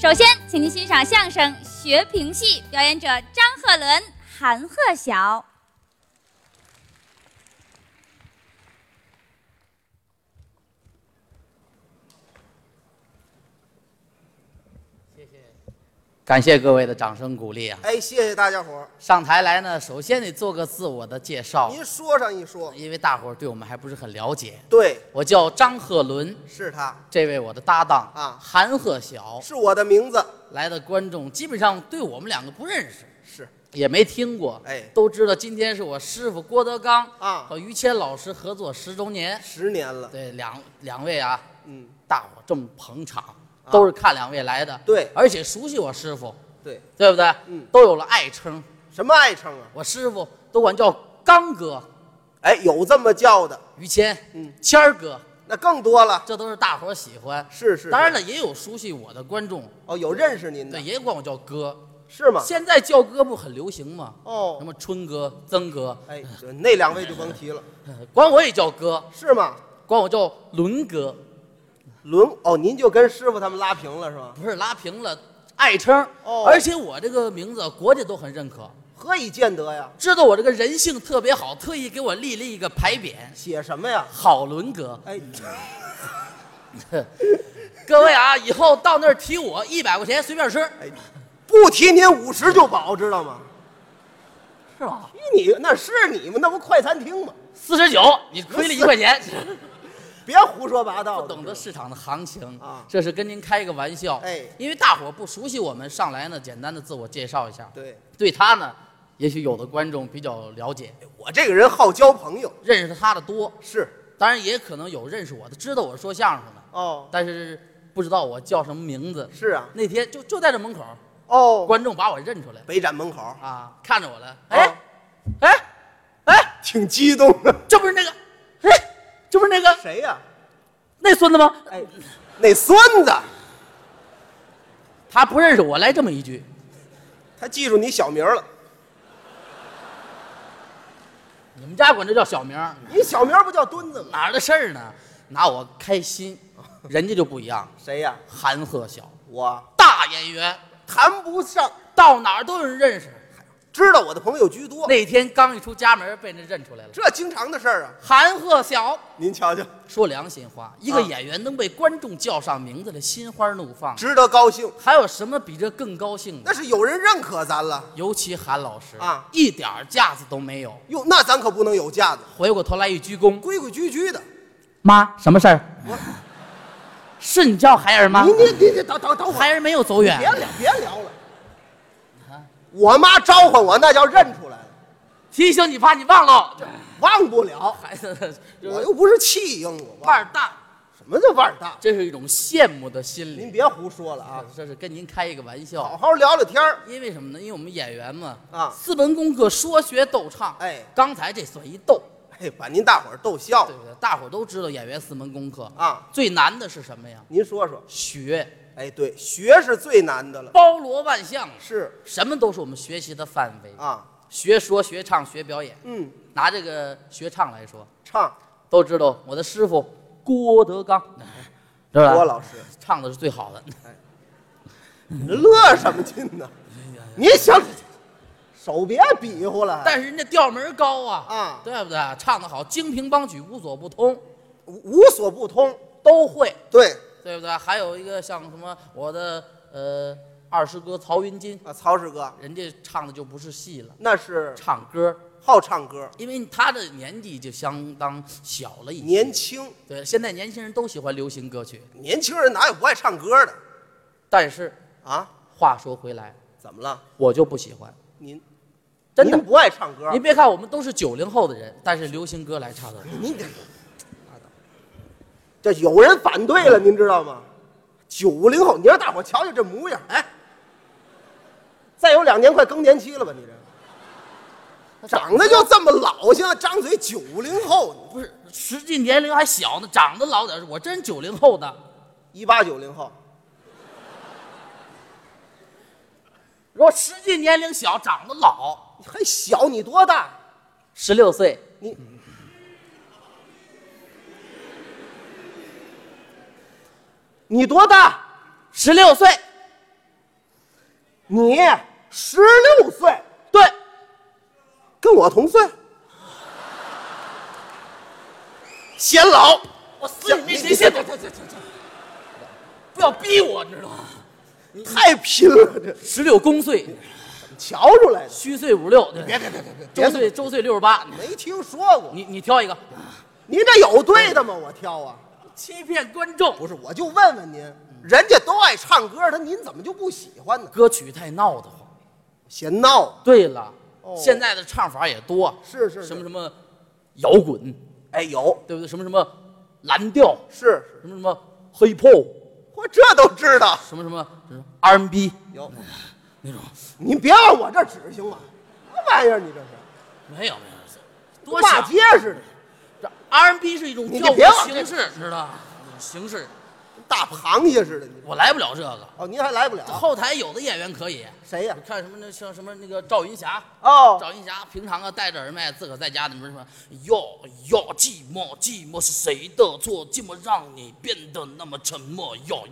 首先，请您欣赏相声《学评戏》，表演者张鹤伦、韩鹤晓。 感谢各位的掌声鼓励啊！ 哎，谢谢大家伙儿。 上台来呢，首先得做个自我的介绍。 您说上一说， 因为大伙儿对我们还不是很了解。 对， 我叫张鹤伦， 是他， 这位我的搭档啊韩鹤晓。 是我的名字。 来的观众基本上对我们两个不认识， 是， 也没听过， 哎都知道今天是我师傅郭德纲啊和于谦老师合作10周年。 10年了。 对，两位啊， 嗯， 大伙这么捧场，都是看两位来的。 对而且熟悉我师傅， 对， 对不对？ 嗯， 都有了爱称。 什么爱称啊？ 我师傅都管叫刚哥、 哎，有这么叫的， 于谦、 嗯， 谦儿哥， 那更多了。 这都是大伙儿喜欢。 是。 当然了，也有熟悉我的观众， 哦，有认识您的， 对，也管我叫哥。 是吗？ 现在叫哥不很流行吗？ 哦什么春哥、曾哥， 哎，那两位就甭提了， 管我也叫哥， 是吗？ 管我叫伦哥， 哦，您就跟师傅他们拉平了是吧？ 不是拉平了，爱称。 哦而且我这个名字国家都很认可， 何以见得呀？ 知道我这个人性特别好，特意给我立了一个牌匾， 写什么呀？ 好伦哥。 哎， 各位啊，以后到那儿提我100块钱随便吃， 哎，不提您50就饱，知道吗？ 是吧你那是你们，那不快餐厅吗？ ？49，你亏了1块钱。 别胡说八道的， 不懂得市场的行情啊这是跟您开一个玩笑。 哎因为大伙儿不熟悉我们，上来呢简单的自我介绍一下。 对， 对他呢，也许有的观众比较了解， 我这个人好交朋友， 认识他的多， 是当然也可能有认识我的，知道我说相声的， 哦， 但是不知道我叫什么名字。 是啊， 那天就在这门口， 哦， 观众把我认出来北展门口啊，看着我了， 哦哎， 挺激动的。 这不是那个，哎，这不是那个谁呀？ 那孙子吗？ 哎，那孙子， 他不认识我，来这么一句， 他记住你小名了。 你们家管这叫小名儿， 你小名不叫墩子吗？ 哪儿的事儿呢？拿我开心，人家就不一样。 谁呀？ 韩鹤晓， 我大演员， 谈不上， 到哪儿都有人认识。 知道我的朋友居多。 那天刚一出家门，被人认出来了。 这经常的事儿啊。 韩鹤晓， 您瞧瞧， 说良心话，一个演员能被观众叫上名字来，心花怒放， 值得高兴。 还有什么比这更高兴的？ 那是有人认可咱了。 尤其韩老师啊一点架子都没有。 哟，那咱可不能有架子， 回过头来一鞠躬， 规规矩矩的。 妈，什么事儿？是你叫孩儿吗？ 你等会儿， 孩儿没有走远。 别聊了。我妈召唤我，那叫认出来了， 提醒你，怕你忘了。 忘不了。 孩子， 我又不是弃婴，我腕儿大， 什么叫腕儿大？ 这是一种羡慕的心理。 您别胡说了啊！ 这是跟您开一个玩笑。 好好聊聊天儿。 因为什么呢？因为我们演员嘛， 啊 4门功课，说学逗唱。 哎刚才这算一逗， 哎，把您大伙儿逗笑了对不对？大伙儿都知道演员4门功课啊。 最难的是什么呀？ 您说说。 学， 哎，对，学是最难的了。 包罗万象， 是什么都是我们学习的范围。 啊， 学说、学唱、学表演。 嗯， 拿这个学唱来说， 唱都知道我的师傅郭德纲，知道吧？ 郭老师唱的是最好的。 你这乐什么劲呢？你想手别比划了， 但是人家调门高啊， 啊对不对？唱得好，京评梆曲无所不通， 无所不通。 都会， 对对不对？还有一个像什么我的二师哥曹云金， 啊，曹师哥人家唱的就不是戏了， 那是唱歌， 好唱歌， 因为他的年纪就相当小了一些。 年轻。 对，现在年轻人都喜欢流行歌曲， 年轻人哪有不爱唱歌的但是啊？ 话说回来， 怎么了？ 我就不喜欢。 您真的您不爱唱歌？ 您别看我们都是90后的人，但是流行歌来唱的。 您这有人反对了，您知道吗？90后，你让大伙瞧瞧这模样，哎，再有2年快更年期了吧？你这长得就这么老，现在张嘴90后， 不是实际年龄还小呢，长得老点儿。我真90后的， 1890后， 如果实际年龄小，长得老还小你多大？ ，16岁， 你多大？ 16岁， 你16岁， 对， 跟我同岁，显老。 我死你面前先，不要逼我，你知道吗？ 太拼了，这 16公岁， 瞧出来的。 虚岁56， 别， 周岁68， 没听说过。 你挑一个， 你这有对的吗？我挑啊。 欺骗观众。 不是，我就问问您，人家都爱唱歌，您怎么就不喜欢呢？ 歌曲太闹得慌， 嫌闹。 对了， 哦现在的唱法也多， 是什么摇滚， 哎，有对不对？什么蓝调， 是， 什么 hiphop， 我这都知道。 什么 R&B， 有那种。 你别往我这儿指行吗？什么玩意儿？你这是没有，多骂想街似的。 这 R&B 是一种跳舞别往形式，知道吗？形式， 大螃蟹似的。你我来不了这个。 哦，您还来不了？ 后台有的演员可以， 谁呀你？看什么像什么那个赵云霞， 哦， 赵云霞平常啊戴着耳麦，自个儿在家里面什么哟寂寞是谁的错？寂寞让你变得那么沉默哟。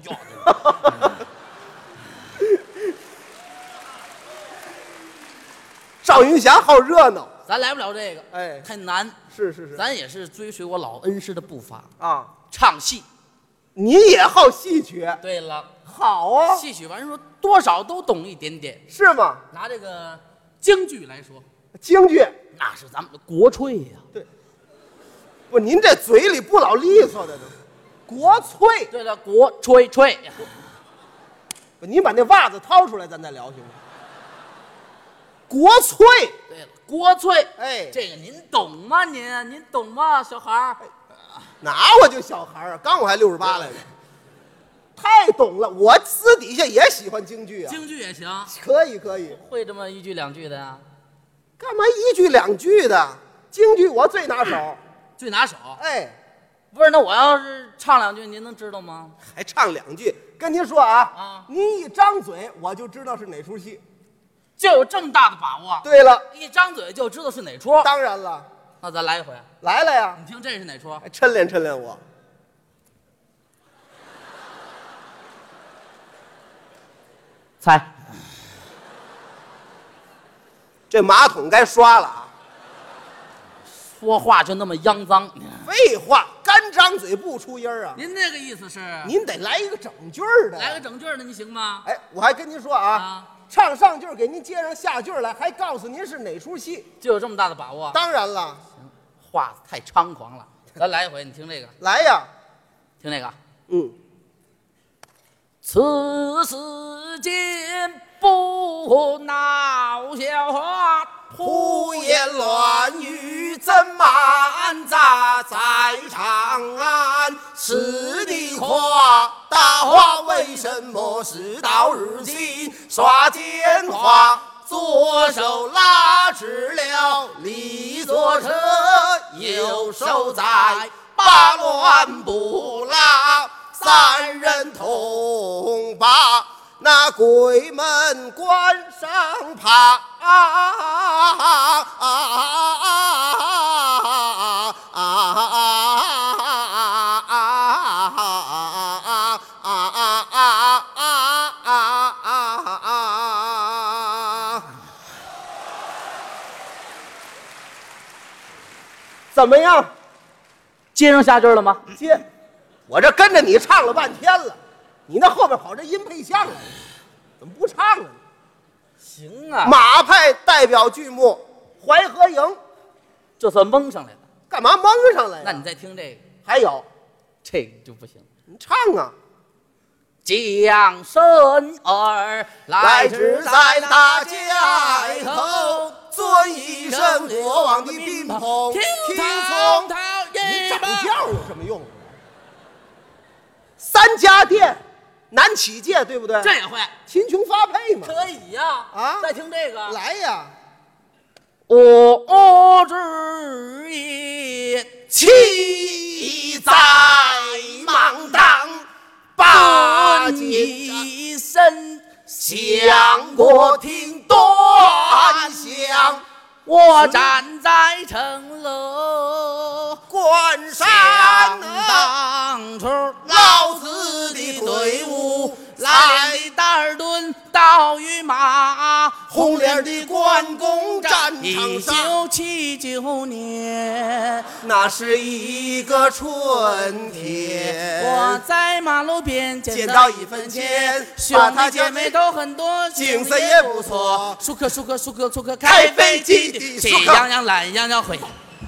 赵云霞好热闹。 咱来不了这个， 哎太难。 是， 咱也是追随我老恩师的步伐， 啊， 唱戏。 你也好戏曲？ 对了， 好啊， 戏曲完说多少都懂一点点。 是吗？ 拿这个京剧来说， 京剧。 那是咱们的国粹呀。 对，不，您这嘴里不老利索的呢。国粹。 对了，国吹。 不，你把那袜子掏出来，咱再聊行吗？国粹。 对了，国粹。 哎， 这个您懂吗？您懂吗，小孩儿？ 哪我就小孩啊？刚我还68来着。太懂了，我私底下也喜欢京剧啊。 京剧也行， 可以。 会这么一句两句的呀？ 干嘛一句两句的？京剧我最拿手。 最拿手。 哎， 不是，那我要是唱两句，您能知道吗？ 还唱两句，跟您说啊， 啊您一张嘴我就知道是哪出戏。 就有这么大的把握？ 对了， 一张嘴就知道是哪出。 当然了， 那咱来一回， 来了呀， 你听这是哪出？ 还抻练我。 猜。 这马桶该刷了啊！ 说话就那么肮脏。 废话，干张嘴不出音儿啊！ 您那个意思是？ 您得来一个整句儿的。 来个整句的，你行吗？ 哎，我还跟您说啊，唱上句儿给您接上下句儿来，还告诉您是哪出戏。 就有这么大的把握？ 当然了， 话太猖狂了。咱来一回，你听这个， 来呀， 听这个。此世间不闹笑话， 胡言乱语怎满杂在长安？是的话，大话为什么事到如今耍奸猾？左手拉直了李左车，右手在把乱不拉，三人同把那鬼门关上爬。怎么样？ 接上下句了吗？ 接，我这跟着你唱了半天了，你那后边跑这音配像了，怎么不唱了呢？ 行啊， 马派代表剧目《淮河营》， 这算蒙上来的。 干嘛蒙上来呀？ 那你再听这个， 还有， 这个就不行。 你唱啊！ 将身儿来至在大街头， 尊一声国王的宾朋，听从你长调有什么用？三家店难起界，对不对？ 这也会， 秦琼发配嘛。 可以呀。 啊， 再听这个， 来呀！ 我只因气在莽当，把一身想过听端详。 我站在城楼关山当处， 老子的队伍来达尔顿到与马， 红脸的关公战场上。 1979年， 那是一个春天， 我在马路边捡到1分钱， 兄弟姐妹都很多， 景色也不错。 舒克舒克舒克舒克开飞机的喜洋洋懒洋洋会。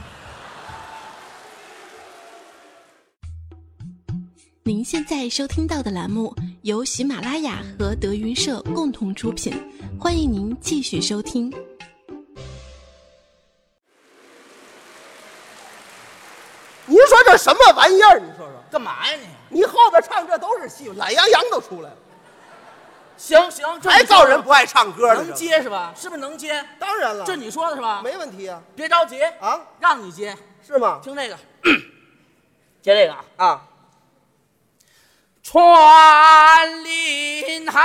您现在收听到的栏目由喜马拉雅和德云社共同出品，欢迎您继续收听。 您说这什么玩意儿？你说说， 干嘛呀你？ 你后边唱这都是戏，懒洋洋都出来了， 行， 还告人不爱唱歌呢？ 能接是吧？是不是能接？ 当然了， 这你说的是吧？ 没问题啊。 别着急啊， 让你接是吗？ 听这个，接这个啊。 穿林海，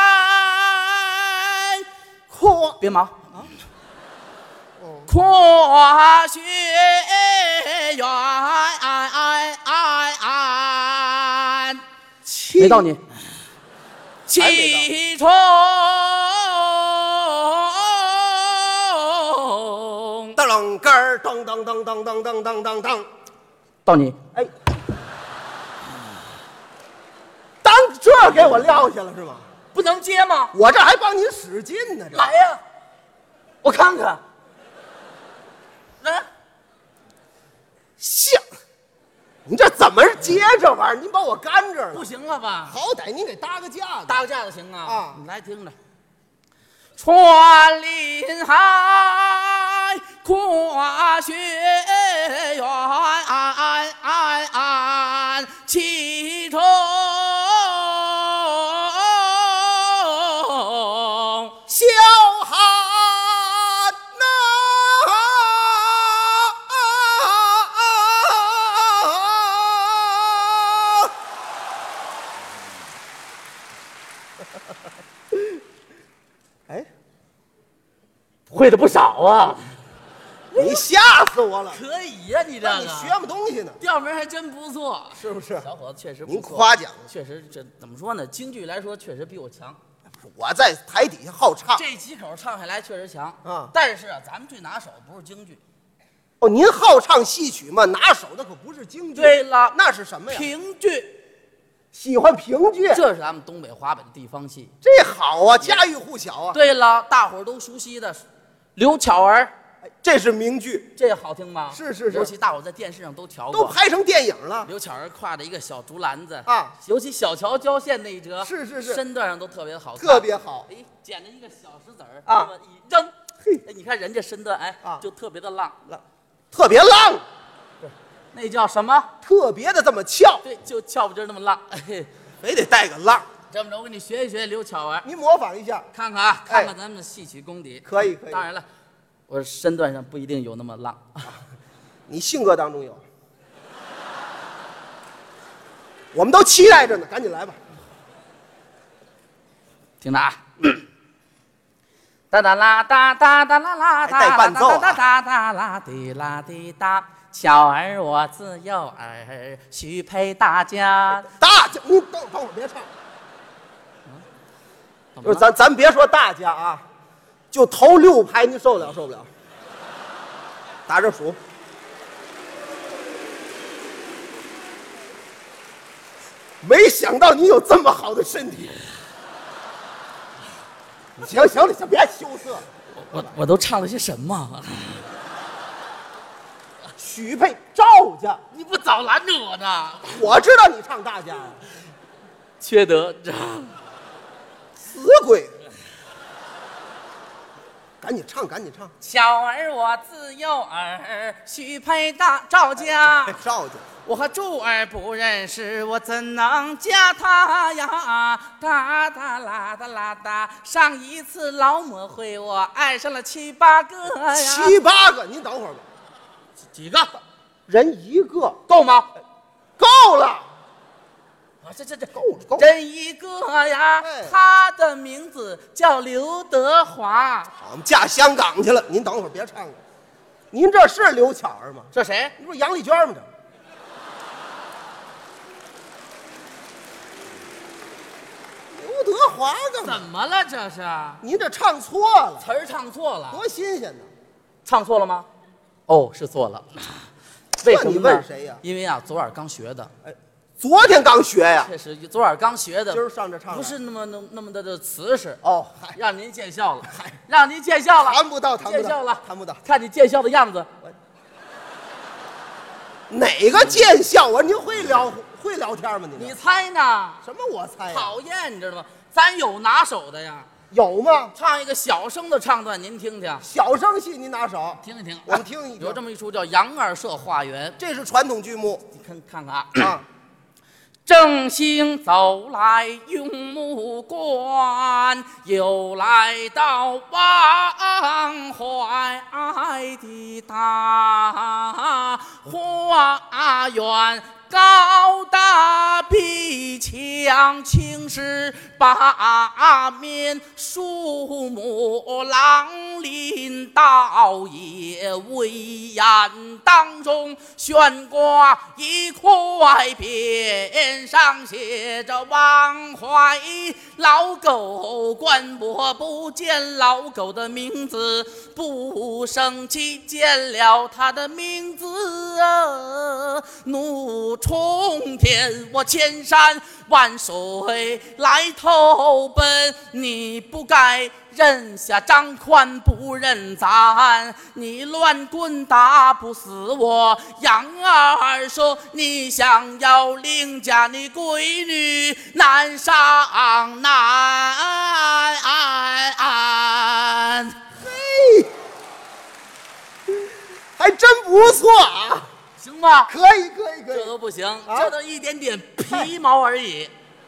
别忙啊！跨雪原，没到你。七重噔根儿，噔噔噔噔噔噔噔噔噔， 到你。 哎。这给我撂下了是吗？ 不能接吗？ 我这还帮您使劲呢。 来呀，我看看。来， 行，你这怎么接这玩意儿？您把我干这儿了， 不行了吧？ 好歹您给搭个架子， 搭个架子行啊。 啊， 你来听着。穿林海，跨雪原，七重小寒呐，哎， 会的不少啊！ 你吓死我了！ 可以呀，你这个你学什么东西呢？ 调名还真不错， 是不是？ 小伙子确实不错。 您夸奖， 确实这怎么说呢？京剧来说，确实比我强。 我在台底下好唱， 这几口唱下来确实强啊。 但是啊，咱们最拿手不是京剧。 哦，您好唱戏曲嘛，拿手的可不是京剧。 对了， 那是什么呀？ 评剧。 喜欢评剧， 这是咱们东北华北的地方戏， 这好啊，家喻户晓啊。 对了，大伙儿都熟悉的刘巧儿， 这是名剧， 这好听吗？ 是是是， 尤其大伙儿在电视上都调过， 都拍成电影了。 刘巧儿挎着一个小竹篮子啊， 尤其小乔交线那一折， 是是是， 身段上都特别好看， 特别好。 哎，捡着一个小石子儿啊， 一扔， 嘿， 哎，你看人家身段，哎， 啊， 就特别的浪， 特别浪， 那叫什么？ 特别的这么翘， 对，就翘不直那么浪，哎。 非得带个浪。 这么着，我给你学一学刘巧儿， 您模仿一下， 看看啊，看看咱们的戏曲功底。 可以可以。 当然了，我身段上不一定有那么浪， 你性格当中有。我们都期待着呢，赶紧来吧。 听着啊，哒哒啦哒哒哒啦啦哒带伴奏啊哒哒哒啦滴啦滴哒。巧儿我自幼儿许配大家， 大家，你等会儿别唱。 不是咱别说大家啊，就头6排，你受不了受不了。打这数。没想到你有这么好的身体。行行了，行，别羞涩了。 我都唱了些什么？ 许配赵家， 你不早拦着我呢？ 我知道你唱大家呀， 缺德， 死鬼！赶紧唱，赶紧唱。 巧儿我自幼儿许配赵家， 赵家， 我和柱儿不认识，我怎能嫁他呀？哒哒啦哒啦哒，上一次劳模会我爱上了7、8个呀。 7、8个，您等会儿吧。 几个？ 人一个够吗？ 够了。 啊，这够了，够了。 人一个呀， 哎他的名字叫刘德华。 我们嫁香港去了，您等会儿别唱了。您这是刘巧儿吗？ 这谁？ 你不是杨丽娟吗？这刘德华干嘛？ 怎么了？这是您这唱错了， 词儿唱错了， 多新鲜呢！ 唱错了吗？哦，是错了。为什么呢？ 你问谁呀？ 因为啊，昨晚刚学的。 哎，昨天刚学呀， 这是昨晚刚学的， 今儿上这唱不是那么的瓷实哦，嗨， 让您见笑了，让您见笑了， 谈不到， 见笑了， 谈不到。 看你见笑的样子， 哪个见笑啊？您会聊天吗？ 你猜呢？ 什么？我猜呀？ 讨厌，你知道吗？咱有拿手的呀， 有吗？ 唱一个小生的唱段，您听听。 小生戏您拿手， 听一听， 我们听一听。 有这么一出叫《杨二社化缘》， 这是传统剧目， 你看啊。 啊。 正行走来永木关，又来到王怀的大花园。高大壁墙，青石八面，树木狼林，倒也威严。当中悬挂一块匾，上写着王怀老狗关。我不见老狗的名字，不生气；见了他的名字，怒冲天，我千山万水来投奔，你不该认下张宽不认咱，你乱棍打不死我。杨二说你想要领家你闺女难上难。 嘿，还真不错啊！ 行吧？ 可以。 这都不行，这都一点点皮毛而已。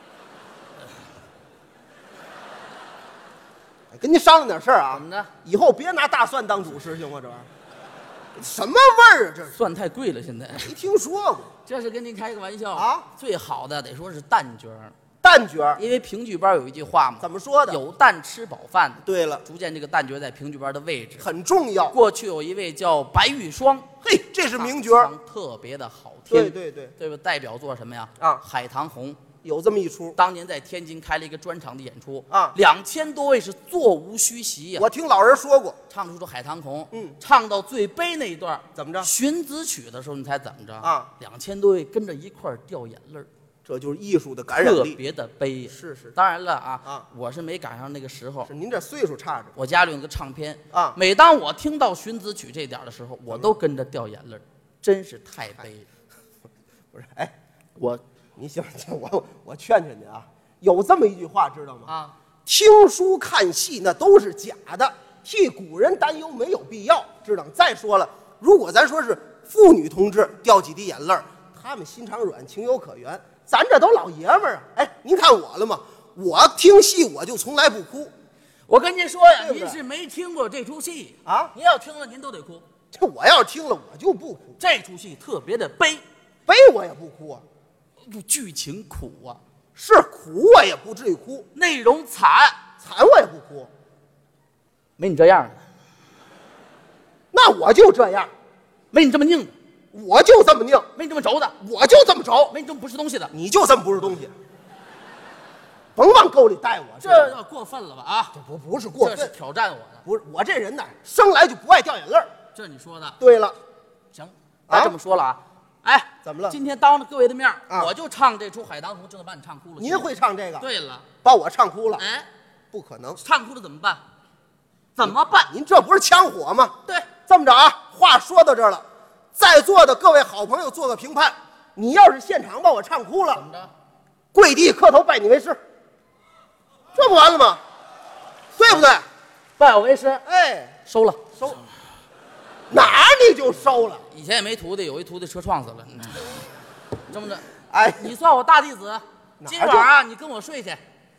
跟您商量点事儿啊！ 怎么着？ 以后别拿大蒜当主食，行吗？这玩意儿什么味儿啊？这是蒜太贵了，现在没听说过。 这是跟您开个玩笑啊！ 最好的得说是旦角儿， 旦角儿， 因为评剧班有一句话嘛， 怎么说的？ 有旦吃饱饭。 对了， 逐渐这个旦角在评剧班的位置很重要。 过去有一位叫白玉霜， 嘿，这是名角儿， 唱特别的好听。 对吧？代表作什么呀？ 啊， 海棠红。 有这么一出， 当年在天津开了一个专场的演出啊 ，2000多位是座无虚席呀。 我听老人说过， 唱出海棠红，唱到最悲那一段， 怎么着？ 寻子曲的时候，你猜怎么着啊 ？2000多位跟着一块儿掉眼泪儿， 这就是艺术的感染力， 特别的悲。 是。 当然了啊， 啊， 我是没赶上那个时候， 是您这岁数差着。 我家里有个唱片啊， 每当我听到寻子曲这点的时候，我都跟着掉眼泪儿，真是太悲了。 不是，哎， 我。 你行，我劝劝您啊，有这么一句话知道吗？ 啊， 听书看戏那都是假的，替古人担忧没有必要，知道吗？再说了，如果咱说是妇女同志掉几滴眼泪儿，他们心肠软，情有可原，咱这都老爷们儿啊。哎，您看我了吗？我听戏我就从来不哭。 我跟您说呀，您是没听过这出戏啊， 您要听了您都得哭。 这我要听了我就不哭， 这出戏特别的悲我也不哭啊。 不，剧情苦啊， 是苦我也不至于哭， 内容惨我也不哭， 没你这样的， 那我就这样， 没你这么拧的， 我就这么拧， 没你这么轴的， 我就这么轴， 没你这么不是东西的， 你就这么不是东西，甭往沟里带我， 这要过分了吧啊？ 这不是过分， 这是挑战我的， 不是我这人呢，生来就不爱掉眼泪儿。 这你说的。 对了， 行，咱这么说了啊。哎， 怎么了？ 今天当着各位的面啊， 我就唱这出《海棠红》，就能把你唱哭了。 您会唱这个？ 对了， 把我唱哭了？ 哎， 不可能， 唱哭了怎么办？怎么办？ 您这不是枪火吗？ 对， 这么着啊，话说到这儿了，在座的各位好朋友做个评判，你要是现场把我唱哭了， 怎么着？ 跪地磕头拜你为师，这不完了吗？对不对？ 拜我为师， 哎， 收了， 收。哪儿你就收了？ 以前也没徒弟，有一徒弟车撞死了。这么着， 哎， 你算我大弟子，今晚啊，你跟我睡去。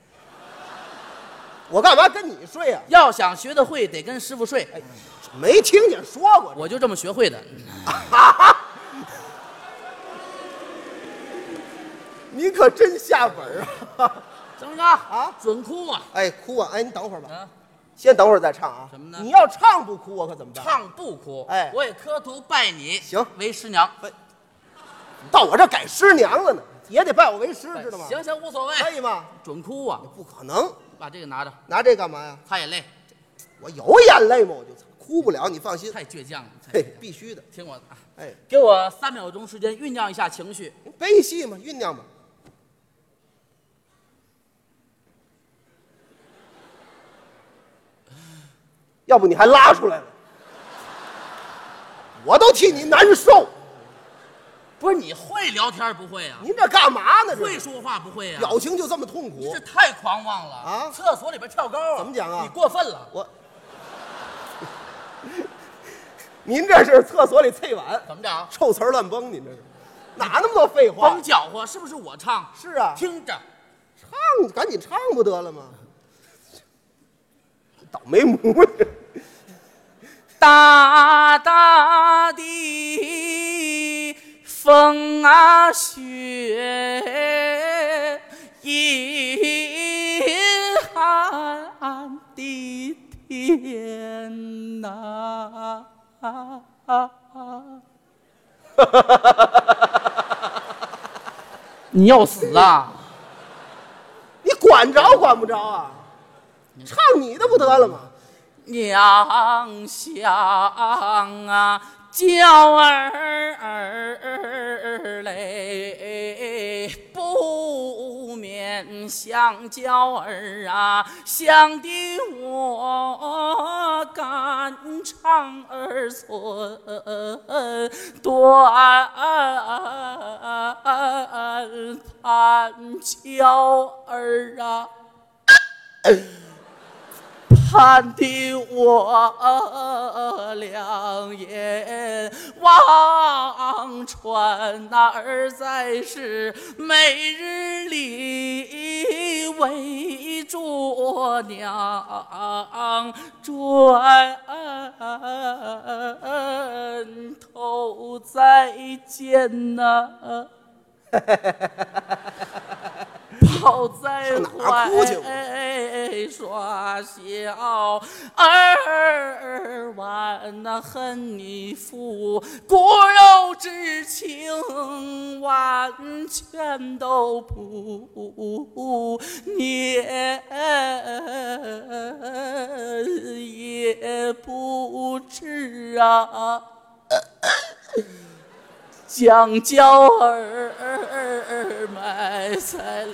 我干嘛跟你睡啊？ 要想学得会，得跟师傅睡。 哎，没听见说过， 我就这么学会的。 你可真下本啊！ 怎么着啊？准哭啊！ 哎，哭啊！哎，你等会儿吧。 啊， 先等会儿再唱啊。 什么呢？ 你要唱不哭，我可怎么办？ 唱不哭， 哎， 我也磕头拜你， 行， 为师娘。 到我这改师娘了呢。 也得拜我为师，知道吗？ 行行，无所谓， 可以吗？ 准哭啊！ 不可能， 把这个拿着， 拿这干嘛呀？ 擦眼泪， 我有眼泪吗？我就哭不了，你放心。 太倔强了， 嘿，必须的。 听我的啊！ 哎， 给我3秒钟时间酝酿一下情绪。 悲戏嘛，酝酿吧。要不你还拉出来了，我都替你难受。 不是你会聊天不会啊？ 您这干嘛呢？ 会说话不会啊？ 表情就这么痛苦这，太狂妄了啊厕所里边跳高啊？ 怎么讲啊你过分了。 我。您这是厕所里啐碗， 怎么着？ 臭词儿乱蹦，您这是哪那么多废话甭？搅和，是不是我唱？ 是啊， 听着， 唱赶紧唱不得了吗？倒霉模样。 大大的风啊雪，阴寒的天哪、你要死啊！ 你管着管不着啊？唱你的不得了吗？ 娘想啊，娇儿嘞，不免想娇儿啊，想的我肝肠儿寸断，盼娇儿啊。盼的我两眼望穿，那儿在是每日里围着娘转头再见呐。抱在怀耍笑，儿晚那恨你负，骨肉之情完全都不念，也不知啊。将娇儿埋在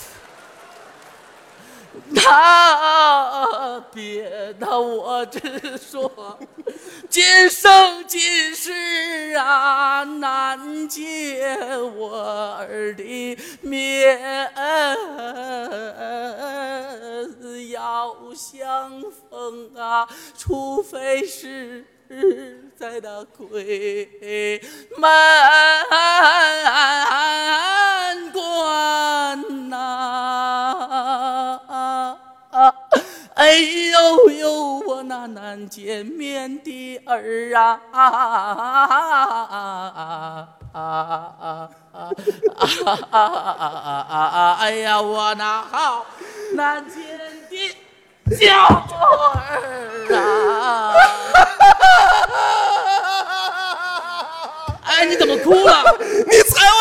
那边，那我只说今生今世啊，难见我儿的面，要相逢啊，除非是在那鬼门关呐、哎呦呦，我那难见面的儿啊！哎呀，我那好难见的娇儿啊！哎，你怎么哭了？ 你踩我